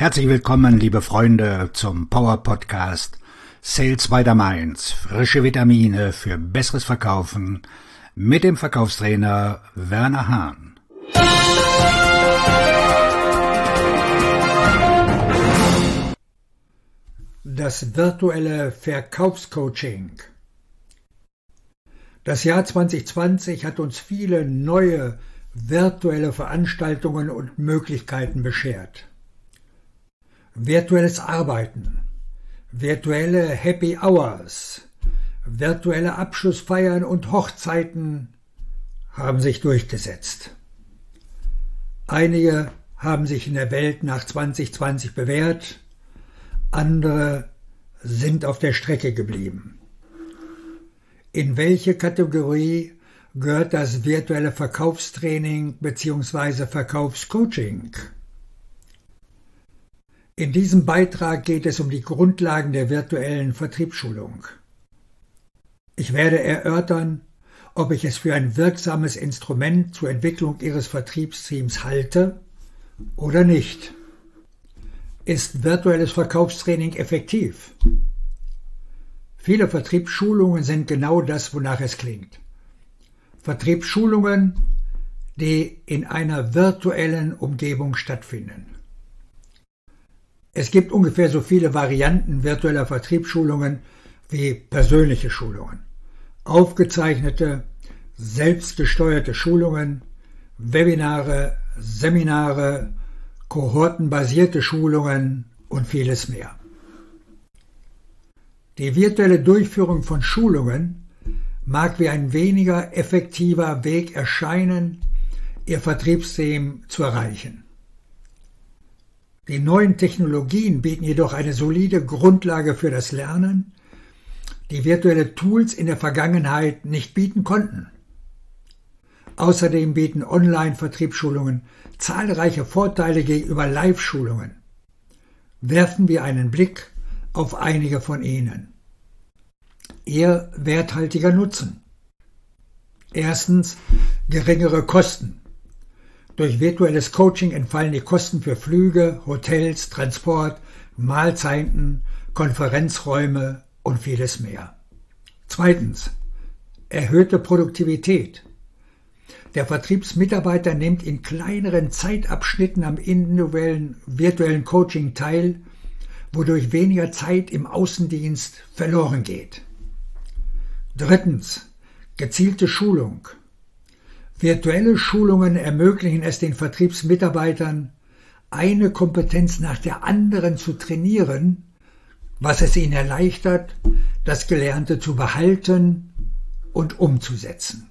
Herzlich willkommen, liebe Freunde, zum Power Podcast Sales by the Mainz. Frische Vitamine für besseres Verkaufen mit dem Verkaufstrainer Werner Hahn. Das virtuelle Verkaufscoaching. Das Jahr 2020 hat uns viele neue virtuelle Veranstaltungen und Möglichkeiten beschert. Virtuelles Arbeiten, virtuelle Happy Hours, virtuelle Abschlussfeiern und Hochzeiten haben sich durchgesetzt. Einige haben sich in der Welt nach 2020 bewährt, andere sind auf der Strecke geblieben. In welche Kategorie gehört das virtuelle Verkaufstraining bzw. Verkaufscoaching? In diesem Beitrag geht es um die Grundlagen der virtuellen Vertriebsschulung. Ich werde erörtern, ob ich es für ein wirksames Instrument zur Entwicklung Ihres Vertriebsteams halte oder nicht. Ist virtuelles Verkaufstraining effektiv? Viele Vertriebsschulungen sind genau das, wonach es klingt. Vertriebsschulungen, die in einer virtuellen Umgebung stattfinden. Es gibt ungefähr so viele Varianten virtueller Vertriebsschulungen wie persönliche Schulungen, aufgezeichnete, selbstgesteuerte Schulungen, Webinare, Seminare, kohortenbasierte Schulungen und vieles mehr. Die virtuelle Durchführung von Schulungen mag wie ein weniger effektiver Weg erscheinen, Ihr Vertriebsteam zu erreichen. Die neuen Technologien bieten jedoch eine solide Grundlage für das Lernen, die virtuelle Tools in der Vergangenheit nicht bieten konnten. Außerdem bieten Online-Vertriebsschulungen zahlreiche Vorteile gegenüber Live-Schulungen. Werfen wir einen Blick auf einige von ihnen. Ihr werthaltiger Nutzen. Erstens, geringere Kosten. Durch virtuelles Coaching entfallen die Kosten für Flüge, Hotels, Transport, Mahlzeiten, Konferenzräume und vieles mehr. Zweitens, erhöhte Produktivität. Der Vertriebsmitarbeiter nimmt in kleineren Zeitabschnitten am individuellen virtuellen Coaching teil, wodurch weniger Zeit im Außendienst verloren geht. Drittens, gezielte Schulung. Virtuelle Schulungen ermöglichen es den Vertriebsmitarbeitern, eine Kompetenz nach der anderen zu trainieren, was es ihnen erleichtert, das Gelernte zu behalten und umzusetzen.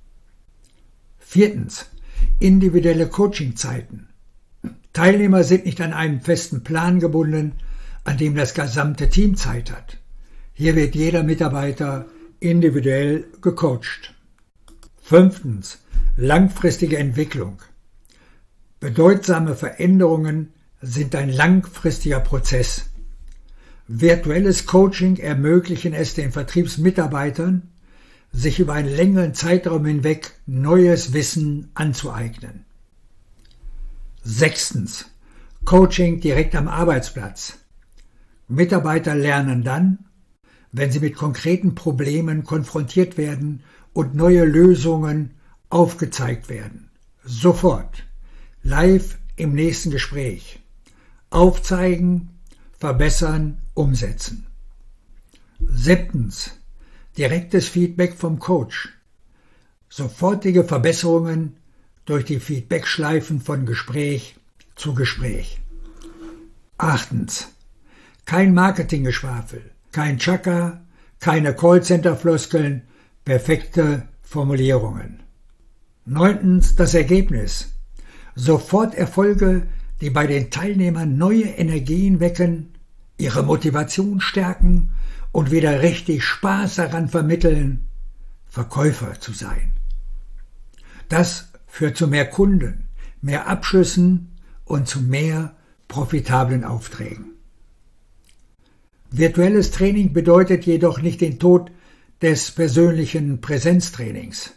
Viertens, individuelle Coachingzeiten. Teilnehmer sind nicht an einen festen Plan gebunden, an dem das gesamte Team Zeit hat. Hier wird jeder Mitarbeiter individuell gecoacht. Fünftens, langfristige Entwicklung. Bedeutsame Veränderungen sind ein langfristiger Prozess. Virtuelles Coaching ermöglichen es den Vertriebsmitarbeitern, sich über einen längeren Zeitraum hinweg neues Wissen anzueignen. Sechstens, Coaching direkt am Arbeitsplatz. Mitarbeiter lernen dann, wenn sie mit konkreten Problemen konfrontiert werden und neue Lösungen aufgezeigt werden. Sofort. Live im nächsten Gespräch. Aufzeigen, verbessern, umsetzen. Siebtens. Direktes Feedback vom Coach. Sofortige Verbesserungen durch die Feedbackschleifen von Gespräch zu Gespräch. Achtens. Kein Marketinggeschwafel, kein Chaka, keine Callcenter-Floskeln, perfekte Formulierungen. Neuntens, das Ergebnis. Sofort Erfolge, die bei den Teilnehmern neue Energien wecken, ihre Motivation stärken und wieder richtig Spaß daran vermitteln, Verkäufer zu sein. Das führt zu mehr Kunden, mehr Abschlüssen und zu mehr profitablen Aufträgen. Virtuelles Training bedeutet jedoch nicht den Tod des persönlichen Präsenztrainings.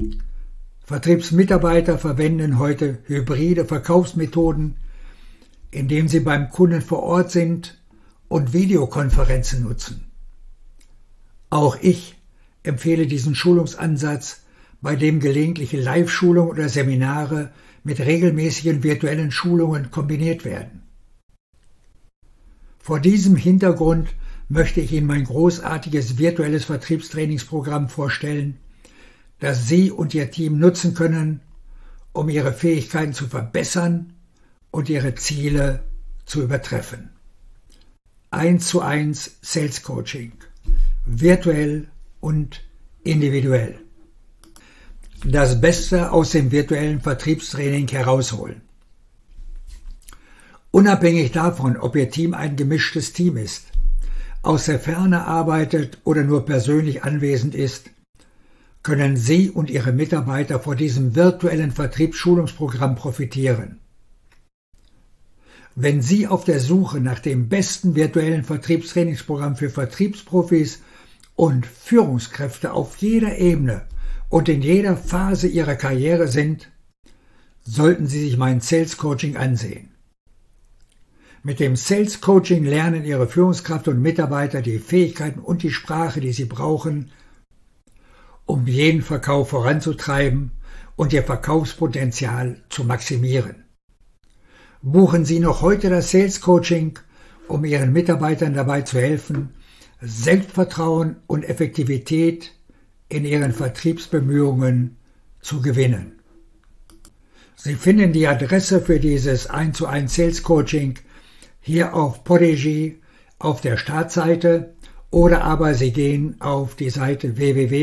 Vertriebsmitarbeiter verwenden heute hybride Verkaufsmethoden, indem Sie beim Kunden vor Ort sind und Videokonferenzen nutzen. Auch ich empfehle diesen Schulungsansatz, bei dem gelegentliche Live-Schulungen oder Seminare mit regelmäßigen virtuellen Schulungen kombiniert werden. Vor diesem Hintergrund möchte ich Ihnen mein großartiges virtuelles Vertriebstrainingsprogramm vorstellen, das Sie und Ihr Team nutzen können, um Ihre Fähigkeiten zu verbessern und Ihre Ziele zu übertreffen. 1:1 Sales Coaching, virtuell und individuell. Das Beste aus dem virtuellen Vertriebstraining herausholen. Unabhängig davon, ob Ihr Team ein gemischtes Team ist, aus der Ferne arbeitet oder nur persönlich anwesend ist, können Sie und Ihre Mitarbeiter von diesem virtuellen Vertriebsschulungsprogramm profitieren. Wenn Sie auf der Suche nach dem besten virtuellen Vertriebstrainingsprogramm für Vertriebsprofis und Führungskräfte auf jeder Ebene und in jeder Phase Ihrer Karriere sind, sollten Sie sich mein Sales Coaching ansehen. Mit dem Sales Coaching lernen Ihre Führungskraft und Mitarbeiter die Fähigkeiten und die Sprache, die sie brauchen, um jeden Verkauf voranzutreiben und Ihr Verkaufspotenzial zu maximieren. Buchen Sie noch heute das Sales Coaching, um Ihren Mitarbeitern dabei zu helfen, Selbstvertrauen und Effektivität in Ihren Vertriebsbemühungen zu gewinnen. Sie finden die Adresse für dieses 1:1 Sales Coaching hier auf Podigy auf der Startseite oder aber Sie gehen auf die Seite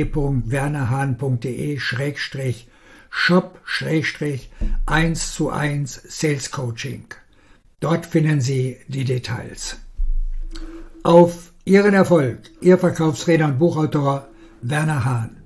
www.wernerhahn.de/shop/1:1 Sales Coaching. Dort finden Sie die Details. Auf Ihren Erfolg, Ihr Verkaufstrainer und Buchautor Werner Hahn.